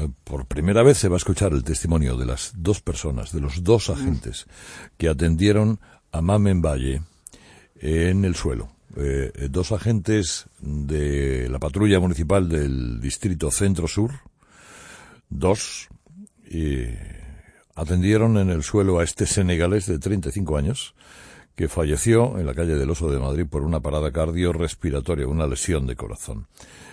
por primera vez se va a escuchar el testimonio de las dos personas, de los dos agentes que atendieron a Mamen Valle en el suelo. Dos agentes de la patrulla municipal del distrito Centro-Sur, atendieron en el suelo a este senegalés de 35 años que falleció en la calle del Oso de Madrid por una parada cardiorrespiratoria, una lesión de corazón.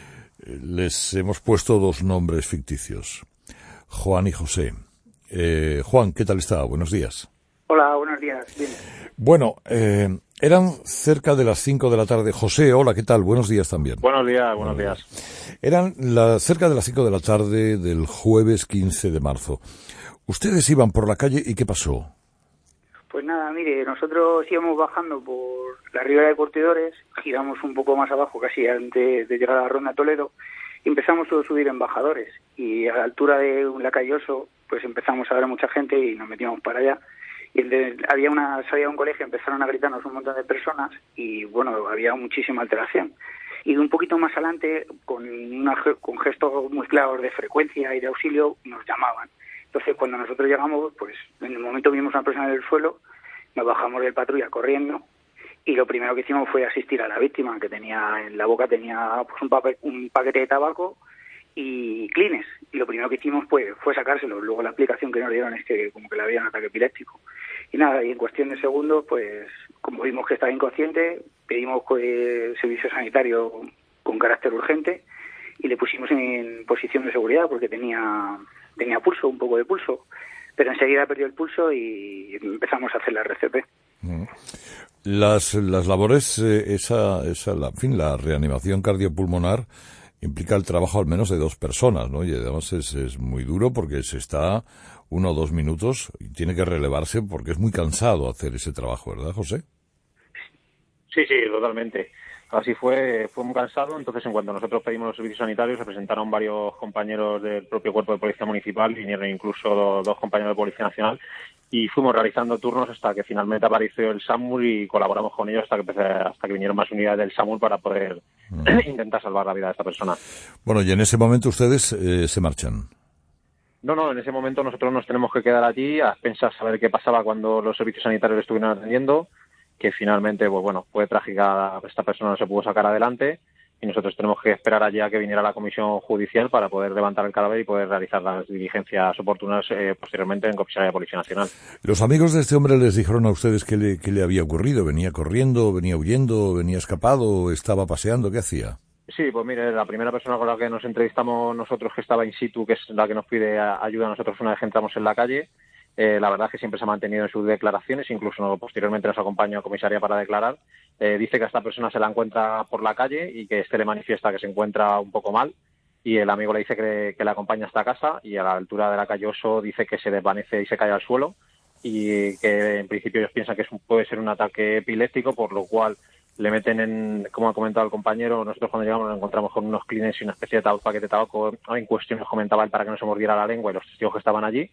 Les hemos puesto dos nombres ficticios, Juan y José. Juan, ¿qué tal está? Buenos días. Hola, buenos días. Bien. Bueno, eran cerca de las 5 de la tarde. José, hola, ¿qué tal? Buenos días también. Buenos días. Eran cerca de las 5 de la tarde del jueves 15 de marzo. Ustedes iban por la calle y ¿qué pasó? Pues nada, mire, nosotros íbamos bajando por la ribera de Curtidores, giramos un poco más abajo, casi antes de llegar a la Ronda Toledo, y empezamos a subir embajadores. Y a la altura de la calle Oso, pues empezamos a ver a mucha gente y nos metíamos para allá. Y había una salida de un colegio, empezaron a gritarnos un montón de personas y, bueno, había muchísima alteración. Y un poquito más adelante, con gestos muy claros de frecuencia y de auxilio, nos llamaban. Entonces, cuando nosotros llegamos, pues en el momento vimos a una persona en el suelo, nos bajamos de patrulla corriendo y lo primero que hicimos fue asistir a la víctima, que tenía en la boca pues un paquete de tabaco y Kleenex. Y lo primero que hicimos fue sacárselo. Luego la explicación que nos dieron es que como que le había un ataque epiléptico. Y nada, y en cuestión de segundos, pues como vimos que estaba inconsciente, pedimos servicio sanitario con carácter urgente y le pusimos en posición de seguridad porque tenía pulso, un poco de pulso, pero enseguida perdió el pulso y empezamos a hacer la RCP. Las labores, la reanimación cardiopulmonar implica el trabajo al menos de dos personas, ¿no? Y además es muy duro porque se está 1 o 2 minutos y tiene que relevarse porque es muy cansado hacer ese trabajo, ¿verdad, José? Sí, totalmente. Así fue muy cansado. Entonces, en cuanto nosotros pedimos los servicios sanitarios, se presentaron varios compañeros del propio cuerpo de policía municipal, vinieron incluso 2 compañeros de Policía Nacional y fuimos realizando turnos hasta que finalmente apareció el SAMUR y colaboramos con ellos hasta que vinieron más unidades del SAMUR para poder intentar salvar la vida de esta persona. Bueno, y en ese momento ustedes se marchan. No, en ese momento nosotros nos tenemos que quedar allí a expensas a ver qué pasaba cuando los servicios sanitarios estuvieron atendiendo, que finalmente, pues bueno, fue trágica, esta persona no se pudo sacar adelante y nosotros tenemos que esperar allí a que viniera la comisión judicial para poder levantar el cadáver y poder realizar las diligencias oportunas posteriormente en Comisaría de Policía Nacional. ¿Los amigos de este hombre les dijeron a ustedes qué le había ocurrido? ¿Venía corriendo, venía huyendo, venía escapado, estaba paseando? ¿Qué hacía? Sí, pues mire, la primera persona con la que nos entrevistamos nosotros, que estaba in situ, que es la que nos pide ayuda a nosotros una vez que entramos en la calle, la verdad es que siempre se ha mantenido en sus declaraciones, incluso posteriormente nos acompañó a comisaría para declarar. Dice que a esta persona se la encuentra por la calle y que le manifiesta que se encuentra un poco mal y el amigo le dice que le acompaña hasta casa y a la altura de la calle Oso dice que se desvanece y se cae al suelo y que en principio ellos piensan que puede ser un ataque epiléptico, por lo cual le meten como ha comentado el compañero, nosotros cuando llegamos nos encontramos con unos Kleenex y una especie de paquete de tabaco en cuestión, nos comentaba él para que no se mordiera la lengua y los testigos que estaban allí.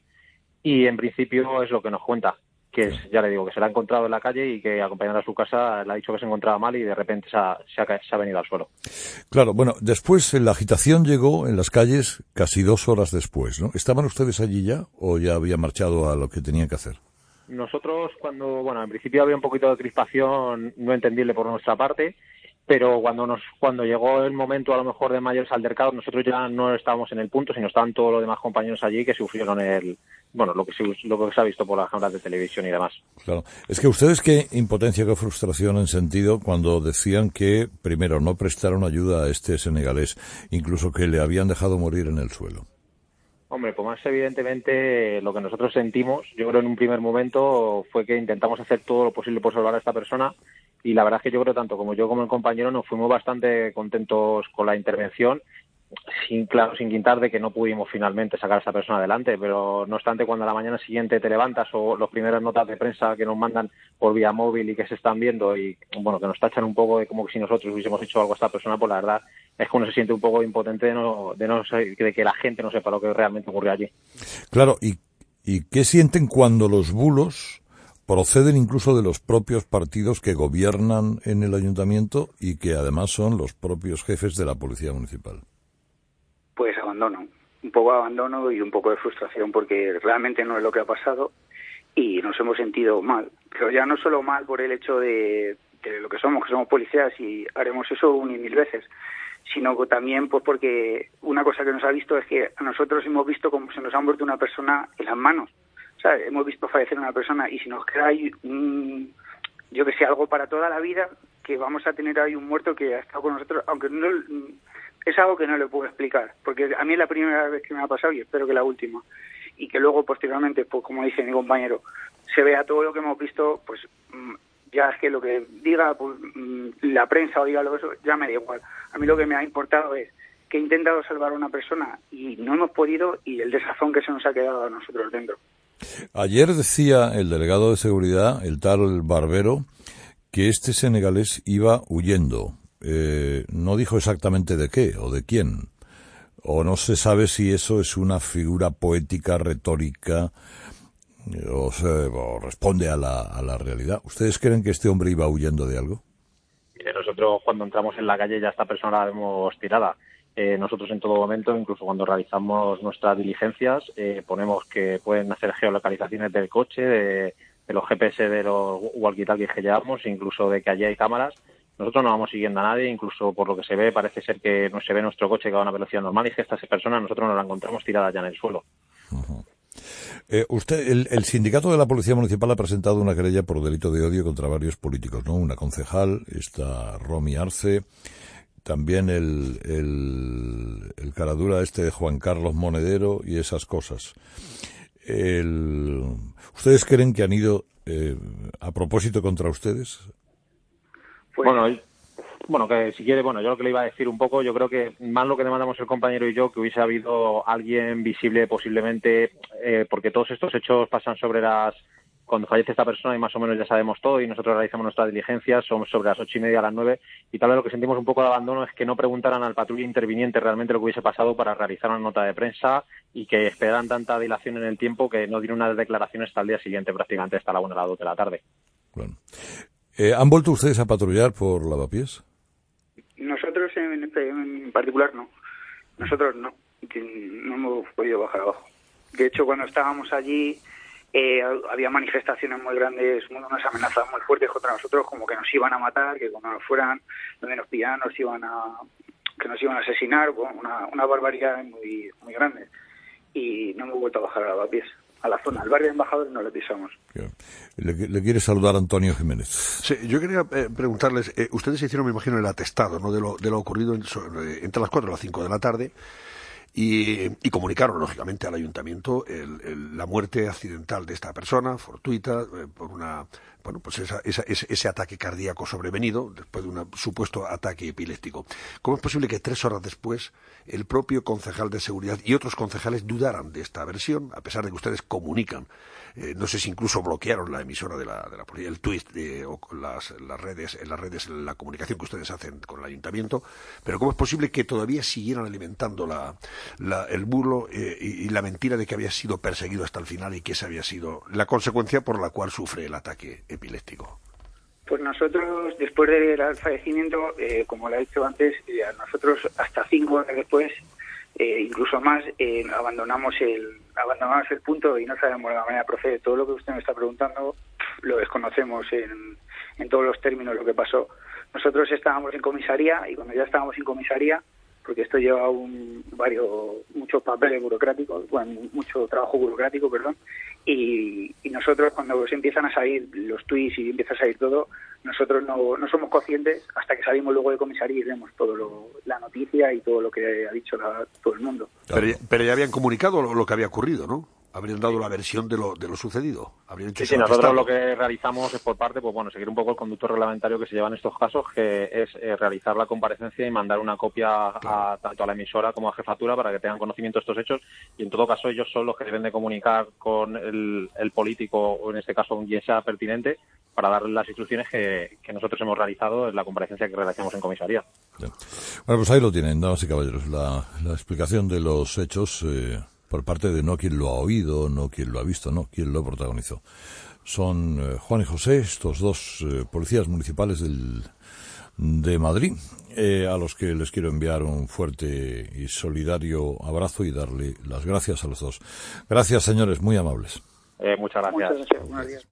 Y en principio es lo que nos cuenta, que ya le digo, que se la ha encontrado en la calle y que acompañando a su casa le ha dicho que se encontraba mal y de repente se ha venido al suelo. Claro, bueno, después la agitación llegó en las calles casi 2 horas después, ¿no? ¿Estaban ustedes allí ya o ya habían marchado a lo que tenían que hacer? Nosotros en principio había un poquito de crispación no entendible por nuestra parte, pero cuando llegó el momento a lo mejor de mayores altercados, nosotros ya no estábamos en el punto, sino estaban todos los demás compañeros allí que sufrieron lo que se ha visto por las cámaras de televisión y demás. Claro, es que ustedes qué impotencia, qué frustración han sentido cuando decían que primero no prestaron ayuda a este senegalés, incluso que le habían dejado morir en el suelo. Hombre, pues más evidentemente lo que nosotros sentimos, yo creo en un primer momento, fue que intentamos hacer todo lo posible por salvar a esta persona y la verdad es que yo creo tanto como yo como el compañero nos fuimos bastante contentos con la intervención, sin quitar de que no pudimos finalmente sacar a esa persona adelante, pero no obstante cuando a la mañana siguiente te levantas o las primeras notas de prensa que nos mandan por vía móvil y que se están viendo y que nos tachan un poco de como que si nosotros hubiésemos hecho algo a esta persona, pues la verdad es que uno se siente un poco impotente de que la gente no sepa lo que realmente ocurrió allí. Claro, ¿y qué sienten cuando los bulos proceden incluso de los propios partidos que gobiernan en el ayuntamiento y que además son los propios jefes de la policía municipal? Pues abandono. un poco de abandono y un poco de frustración, porque realmente no es lo que ha pasado y nos hemos sentido mal. Pero ya no solo mal por el hecho de lo que somos policías y haremos eso 1 y 1000 veces, sino que también pues porque una cosa que nos ha visto es que a nosotros hemos visto como se nos ha muerto una persona en las manos, ¿sabes? Hemos visto fallecer una persona y si nos queda ahí yo que sé, algo para toda la vida, que vamos a tener ahí un muerto que ha estado con nosotros, aunque no es algo que no le puedo explicar, porque a mí es la primera vez que me ha pasado y espero que la última, y que luego posteriormente, pues como dice mi compañero, se vea todo lo que hemos visto, pues ya es que lo que diga pues, la prensa o diga lo eso, ya me da igual. A mí lo que me ha importado es que he intentado salvar a una persona y no hemos podido, y el desazón que se nos ha quedado a nosotros dentro. Ayer decía el delegado de seguridad, el tal Barbero, que este senegalés iba huyendo. No dijo exactamente de qué o de quién. O no se sabe si eso es una figura poética, retórica, o responde a la realidad. ¿Ustedes creen que este hombre iba huyendo de algo? Nosotros cuando entramos en la calle ya esta persona la vemos tirada. Nosotros en todo momento, incluso cuando realizamos nuestras diligencias, ponemos que pueden hacer geolocalizaciones del coche, de los GPS de los walkie-talkies que llevamos, incluso de que allí hay cámaras. Nosotros no vamos siguiendo a nadie, incluso por lo que se ve, parece ser que no se ve nuestro coche que va a una velocidad normal y que esta persona nosotros nos la encontramos tirada ya en el suelo. Uh-huh. El sindicato de la Policía Municipal ha presentado una querella por delito de odio contra varios políticos, ¿no? Una concejal, está Romy Arce, también el caradura de Juan Carlos Monedero y esas cosas. ¿Ustedes creen que han ido a propósito contra ustedes? Pues... Bueno, que si quiere, yo lo que le iba a decir un poco, yo creo que más lo que demandamos el compañero y yo, que hubiese habido alguien visible posiblemente, porque todos estos hechos pasan cuando fallece esta persona y más o menos ya sabemos todo y nosotros realizamos nuestras diligencias, son sobre las 8:30 a las 9 y tal vez lo que sentimos un poco de abandono es que no preguntaran al patrulla interviniente realmente lo que hubiese pasado para realizar una nota de prensa y que esperaran tanta dilación en el tiempo que no dieron unas declaraciones hasta el día siguiente, prácticamente hasta la 1 o las 2 de la tarde. Bueno. ¿Han vuelto ustedes a patrullar por Lavapiés? Nosotros en particular no. Nosotros no hemos podido bajar abajo. De hecho, cuando estábamos allí había manifestaciones muy grandes, unas amenazas muy fuertes contra nosotros, como que nos iban a matar, que cuando nos fueran, donde nos pillaran, que nos iban a asesinar, una barbaridad muy, muy grande. Y no hemos vuelto a bajar a Lavapiés, a la zona. Al barrio de Embajadores no le pisamos. Le quiere saludar Antonio Jiménez. Sí, yo quería preguntarles, ustedes hicieron, me imagino, el atestado, ¿no?, de lo ocurrido entre las 4 y las 5 de la tarde y comunicaron, lógicamente, al ayuntamiento la muerte accidental de esta persona, fortuita, por ese ataque cardíaco sobrevenido después de un supuesto ataque epiléptico. ¿Cómo es posible que 3 horas después el propio concejal de seguridad y otros concejales dudaran de esta versión, a pesar de que ustedes comunican? No sé si incluso bloquearon la emisora de la policía, el tuit o las redes, la comunicación que ustedes hacen con el ayuntamiento, pero ¿cómo es posible que todavía siguieran alimentando el bulo y la mentira de que había sido perseguido hasta el final y que esa había sido la consecuencia por la cual sufre el ataque epiléptico? Pues nosotros, después del fallecimiento, como le he dicho antes, nosotros hasta 5 horas después, incluso más, abandonamos el punto y no sabemos la manera de proceder. Todo lo que usted me está preguntando lo desconocemos en todos los términos lo que pasó. Nosotros estábamos en comisaría y cuando ya estábamos en comisaría, porque esto lleva muchos papeles burocráticos, mucho trabajo burocrático, y nosotros cuando se empiezan a salir los tuits y empieza a salir todo, nosotros no somos conscientes hasta que salimos luego de comisaría y vemos la noticia y todo lo que ha dicho todo el mundo. Pero ya habían comunicado lo que había ocurrido, ¿no? Habrían dado la versión de lo sucedido. Sí, nosotros lo que realizamos es por parte, seguir un poco el conducto reglamentario que se lleva en estos casos, que es realizar la comparecencia y mandar una copia tanto a la emisora como a jefatura para que tengan conocimiento de estos hechos y en todo caso ellos son los que deben de comunicar con el político o en este caso quien sea pertinente para darle las instrucciones que nosotros hemos realizado en la comparecencia que realizamos en comisaría. Bien. Bueno, pues ahí lo tienen, damas y caballeros, la explicación de los hechos por parte de no quien lo ha oído, no quien lo ha visto, no quien lo protagonizó. Son Juan y José, estos dos policías municipales de Madrid, a los que les quiero enviar un fuerte y solidario abrazo y darle las gracias a los dos. Gracias, señores, muy amables. Muchas gracias. Muchas gracias. Buenos días.